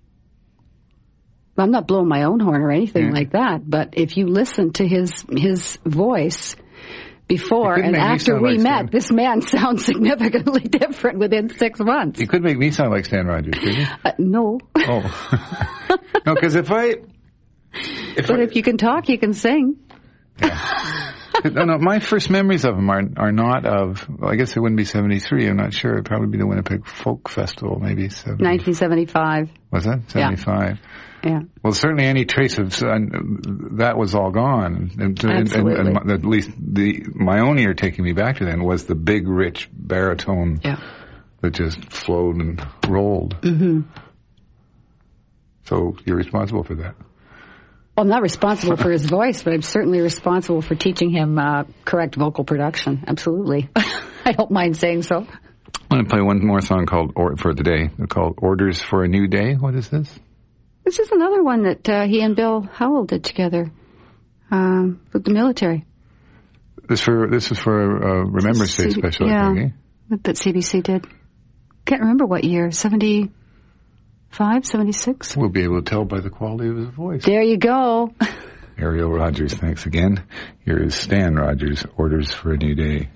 I'm not blowing my own horn or anything like that, but if you listen to his voice before and after we met, this man sounds significantly different within 6 months. You could make me sound like Stan Rogers, could you? No. Oh. No, because if you can talk, you can sing. Yeah. No, my first memories of him are not of, well, I guess it wouldn't be 73, I'm not sure. It'd probably be the Winnipeg Folk Festival, maybe 1975. Was that? 75. Yeah. Well, certainly any trace of that was all gone. Absolutely. And at least my own ear taking me back to then was the big, rich baritone that just flowed and rolled. Mm-hmm. So you're responsible for that. Well, I'm not responsible for his voice, but I'm certainly responsible for teaching him correct vocal production. Absolutely. I don't mind saying so. I'm going to play one more song for the day. They're called Orders for a New Day. What is this? This is another one that he and Bill Howell did together with the military. This is for a Remembrance Day special, I think, eh? That CBC did. Can't remember what year. 75, 76? We'll be able to tell by the quality of his voice. There you go. Ariel Rogers, thanks again. Here is Stan Rogers, Orders for a New Day.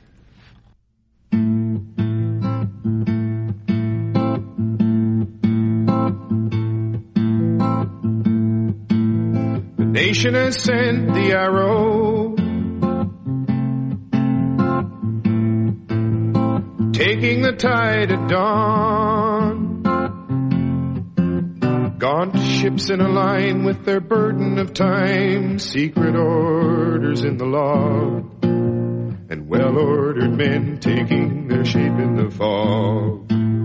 The nation has sent the arrow, taking the tide at dawn. Gaunt ships in a line with their burden of time, secret orders in the log, and well-ordered men taking their shape in the fog.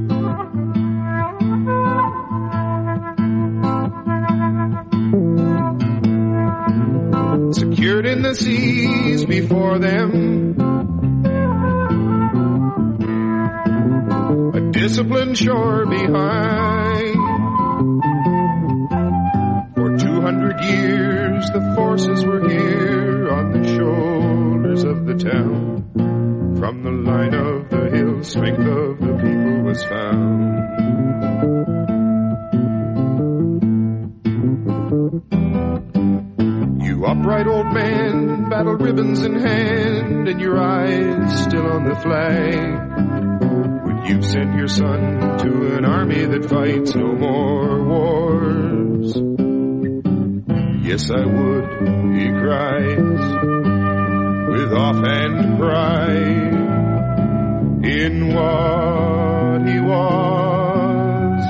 Secured in the seas before them, a disciplined shore behind. 200 years the forces were here on the shoulders of the town. From the line of the hill, strength of the people was found. You upright old man, battle ribbons in hand, and your eyes still on the flag. Would you send your son to an army that fights no more wars? Yes, I would, he cries, with offhand pride, in what he was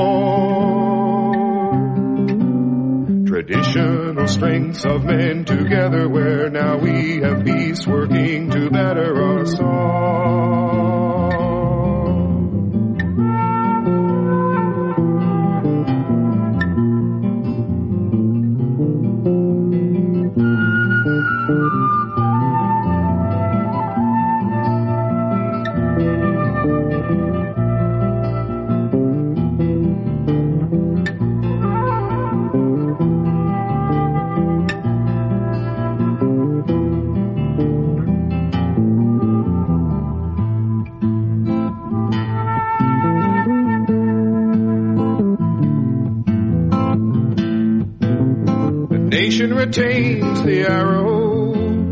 before. Traditional strengths of men together, where now we have peace working to better us all. Retains the arrow,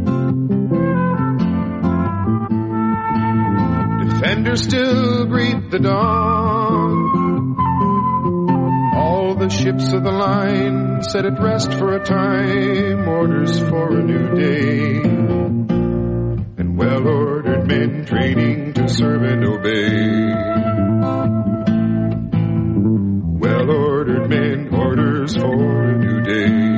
defenders still greet the dawn. All the ships of the line set at rest for a time, orders for a new day, and well-ordered men training to serve and obey. Well-ordered men, orders for a new day.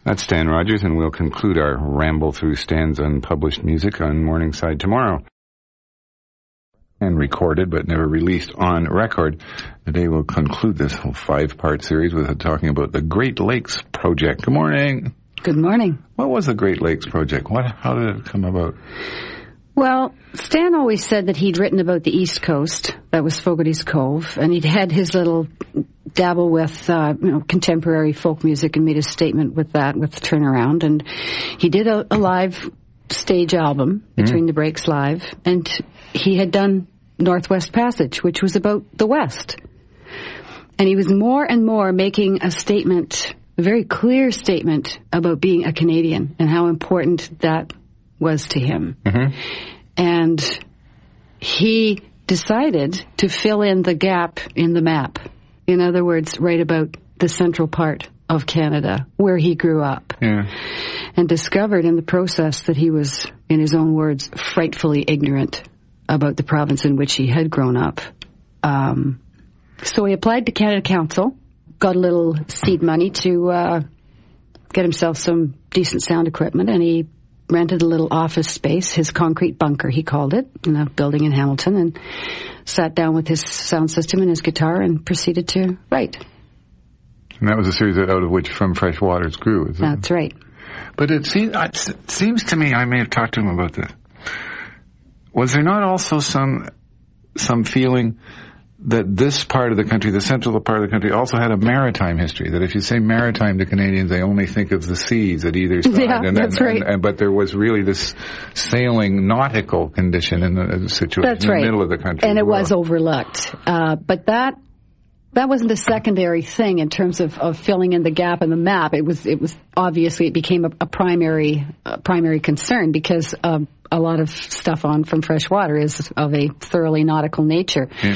That's Stan Rogers, and we'll conclude our ramble through Stan's unpublished music on Morningside tomorrow. And recorded, but never released on record. Today we'll conclude this whole 5-part series with talking about the Great Lakes Project. Good morning. Good morning. What was the Great Lakes Project? How did it come about? Well, Stan always said that he'd written about the East Coast. That was Fogarty's Cove. And he'd had his little dabble with, contemporary folk music and made a statement with that, with Turnaround. And he did a live stage album, Between the Breaks Live. And he had done Northwest Passage, which was about the West. And he was more and more making a statement, a very clear statement about being a Canadian and how important that was to him. Mm-hmm. And he decided to fill in the gap in the map. In other words, write about the central part of Canada, where he grew up. Yeah. And discovered in the process that he was, in his own words, frightfully ignorant about the province in which he had grown up. So he applied to Canada Council, got a little seed money to get himself some decent sound equipment, and he rented a little office space, his concrete bunker, he called it, in a building in Hamilton, and sat down with his sound system and his guitar and proceeded to write. And that was a series out of which From Fresh Waters grew, isn't it? That's right. But it seems to me, I may have talked to him about this, was there not also some feeling that this part of the country, the central part of the country, also had a maritime history? That if you say maritime to Canadians, they only think of the seas at either side. Yeah, that's right. But there was really this sailing nautical condition in the situation that's right. In the middle of the country. And it was overlooked. But that wasn't a secondary thing in terms of filling in the gap in the map. It was obviously it became a primary concern because a lot of stuff on From Fresh Water is of a thoroughly nautical nature. Yeah.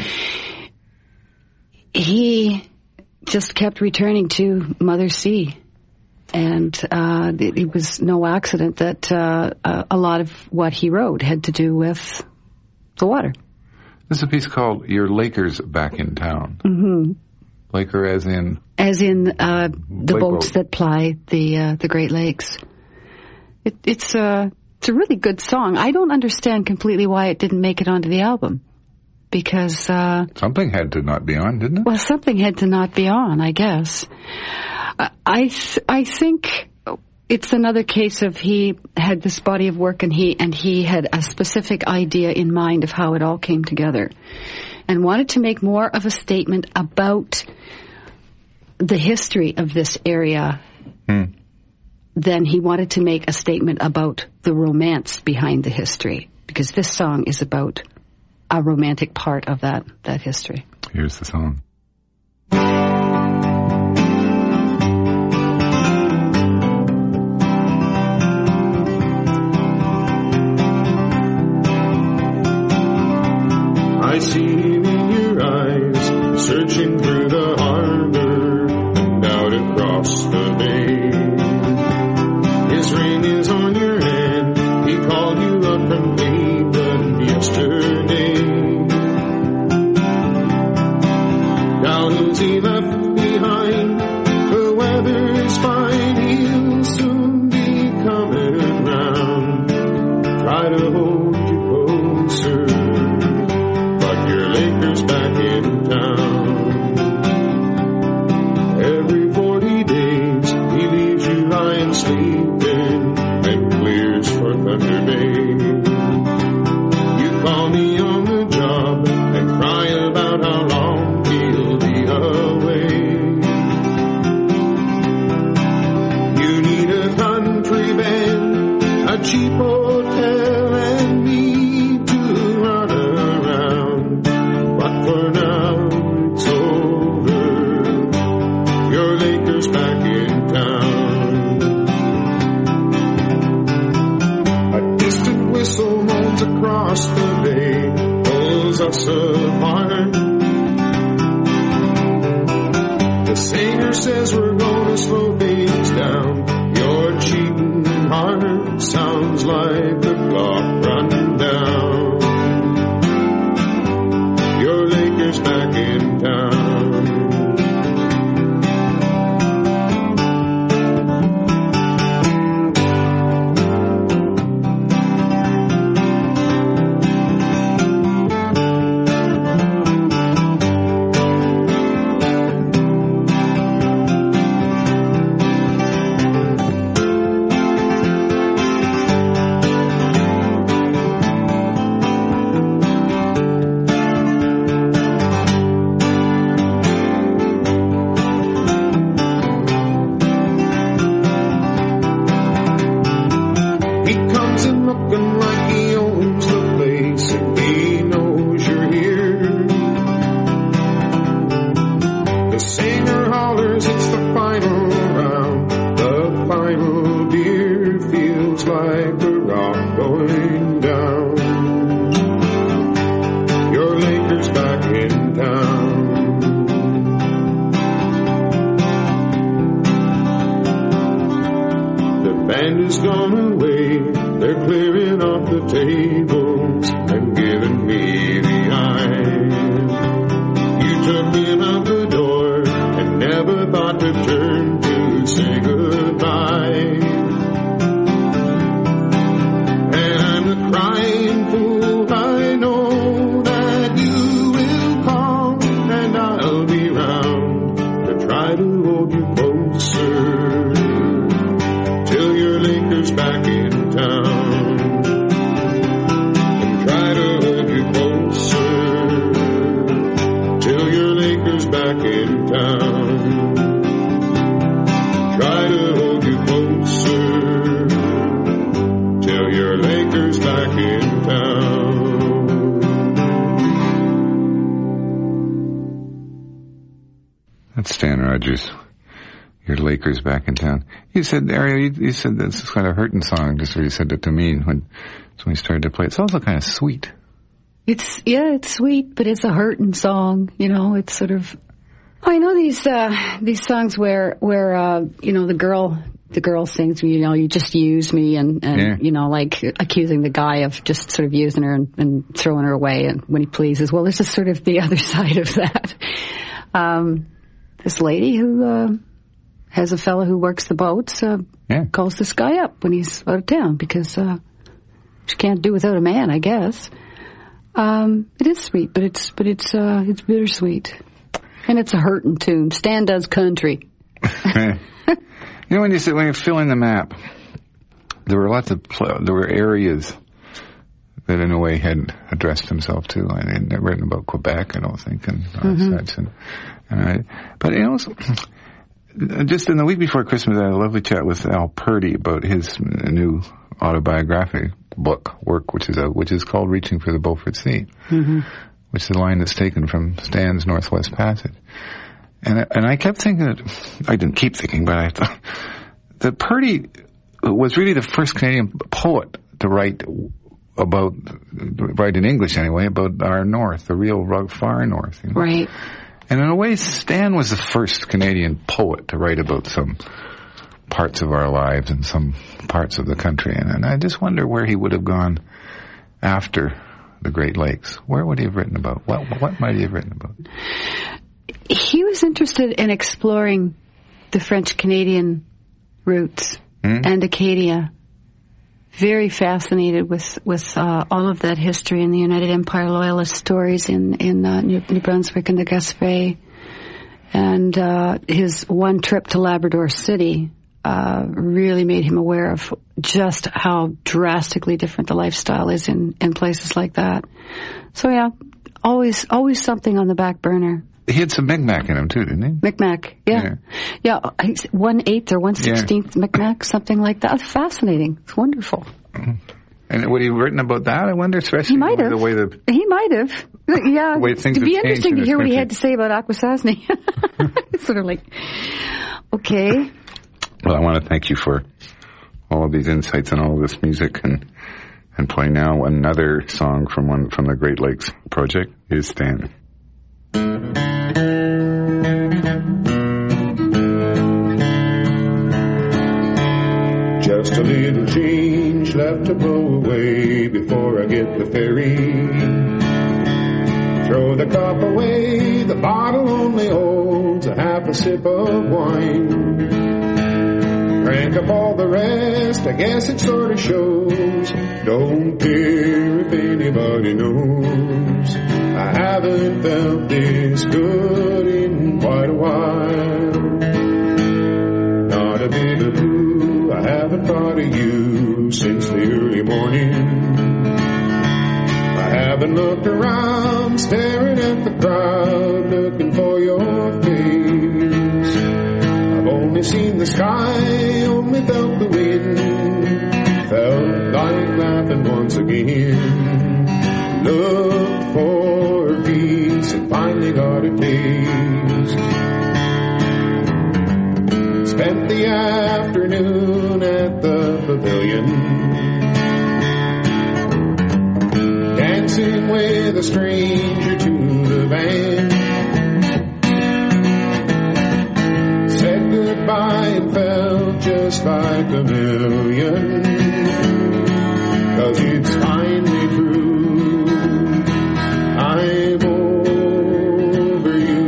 He just kept returning to Mother Sea. And it was no accident that a lot of what he wrote had to do with the water. This is a piece called Your Lakers Back in Town. Mm-hmm. Laker as in? As in the boats that ply the Great Lakes. It's a really good song. I don't understand completely why it didn't make it onto the album. Because something had to not be on, didn't it? Well, something had to not be on, I guess. I think it's another case of he had this body of work and he had a specific idea in mind of how it all came together, and wanted to make more of a statement about the history of this area than he wanted to make a statement about the romance behind the history, because this song is about a romantic part of that history. Here's the song. I see him in your eyes, searching through the harbor and out across the bay. His ring is on your hand, he called you up from Cleveland yesterday. Doubts he left behind, the weather is fine, he'll soon be coming round. Try to hold you closer, your Lakers back in town. Every 40 days he leaves you lying sleeping and clears for Thunder Bay. You call me on the job and cry about how long he'll be away. You need a country band, a cheap hotel, and me to run around. For now, it's over. Your Lakers back in town. A distant whistle moans across the bay, pulls us apart. The singer says we're gonna slow things down. Your cheating heart sounds like the clock running down. Your Lakers back in town. Band has gone away, they're clearing off the tables and giving me the eye. You took him out the door and never thought to turn to say goodbye. And I'm a crying fool, I know that you will come and I'll be round to try to hold you closer. Back in town and try to hold you closer till your Lakers back in town. Try to hold you closer till your Lakers back in town. That's Stan Rogers. Your Lakers back in town. You said, Ariel, you said that's kind of hurting song, just where you said it to me when we started to play it. It's also kind of sweet. It's sweet, but it's a hurting song. You know, it's sort of. I know these songs where you know the girl sings, you know, you just use me and yeah. You know, like accusing the guy of just sort of using her and throwing her away and when he pleases. Well, this is sort of the other side of that. This lady who. Has a fellow who works the boats, calls this guy up when he's out of town because she can't do without a man, I guess. It is sweet, but it's bittersweet, and it's a hurtin' tune. Stan does country. You know, when you fill in the map, there were areas that in a way had addressed himself to. I had written about Quebec, I don't think, and such, but you know. Just in the week before Christmas, I had a lovely chat with Al Purdy about his new autobiography work, which is called Reaching for the Beaufort Sea, which is a line that's taken from Stan's Northwest Passage. And I kept thinking that, I didn't keep thinking, but I thought that Purdy was really the first Canadian poet to write in English anyway, about our north, the real far north. You know? Right. And in a way, Stan was the first Canadian poet to write about some parts of our lives and some parts of the country. And I just wonder where he would have gone after the Great Lakes. Where would he have written about? What might he have written about? He was interested in exploring the French-Canadian roots and Acadia. Very fascinated with all of that history in the United Empire Loyalist stories in New Brunswick and the Gaspé. And his one trip to Labrador City really made him aware of just how drastically different the lifestyle is in places like that. So yeah, always something on the back burner. He had some Mi'kmaq in him too, didn't he? Mi'kmaq, yeah. 1/8 or 1/16 Mi'kmaq, something like that. Fascinating. It's wonderful. And would he have written about that, I wonder, especially the way that... He might have. Yeah. The way things It'd be have interesting to hear what he had to say about Akwesasne. It's sort of like, okay. Well, I want to thank you for all of these insights and all of this music and play now another song from the Great Lakes Project is Stan. Just a little change left to blow away before I get the ferry. Throw the cup away, the bottle only holds a half a sip of wine. Drank up all the rest, I guess it sort of shows. Don't care if anybody knows. I haven't felt this good in quite a while. Not a bit of blue, I haven't thought of you since the early morning. I haven't looked around, staring at the crowd, looking for your face. I've only seen the sky, only felt the wind, felt like laughing once again. Looked for peace and finally got a taste. Spent the afternoon at the pavilion, dancing with a stranger to the band. Said goodbye and felt just like like a million, 'cause it's finally true. I'm over you.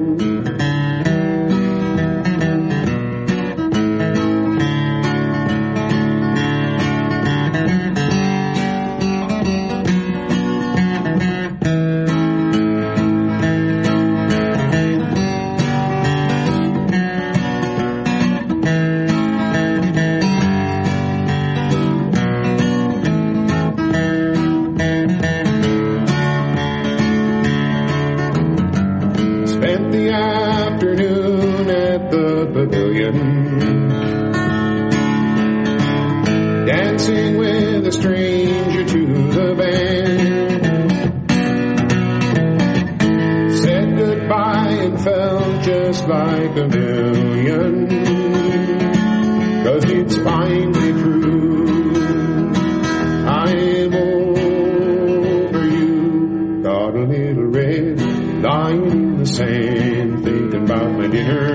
Spent the afternoon at the pavilion, dancing with a stranger to the band. Said goodbye and felt just like a million, 'cause it's finally true. I'm over you. Got a little red lying in the sand, thinking about my dinner.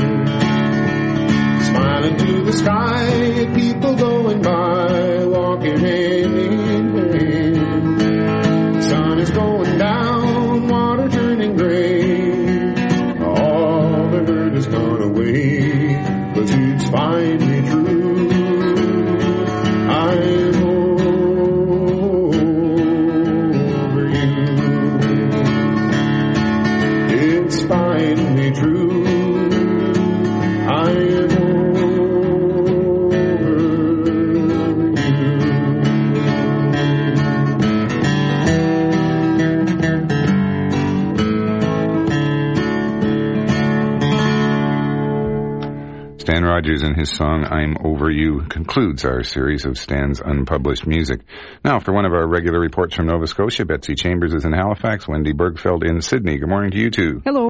Smiling to the sky at people going by, walking hand in hand. Sun is going down, water turning gray. All the hurt has gone away, 'cause it's finally true. I'm over you. It's finally true. I am over you. Stan Rogers and his song I'm Over You concludes our series of Stan's unpublished music. Now, for one of our regular reports from Nova Scotia, Betsy Chambers is in Halifax, Wendy Bergfeld in Sydney. Good morning to you two. Hello.